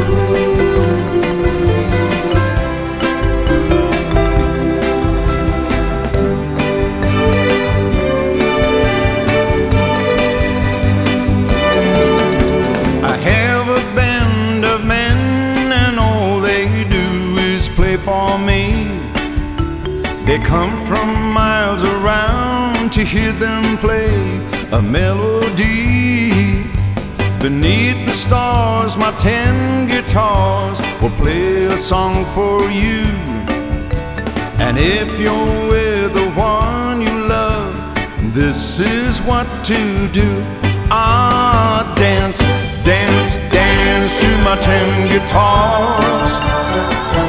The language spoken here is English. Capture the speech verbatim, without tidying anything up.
For me, they come from miles around to hear them play a melody. Beneath the stars, my ten guitars will play a song for you. And if you're with the one you love, this is what to do. Ah, dance, dance, dance to my ten guitars.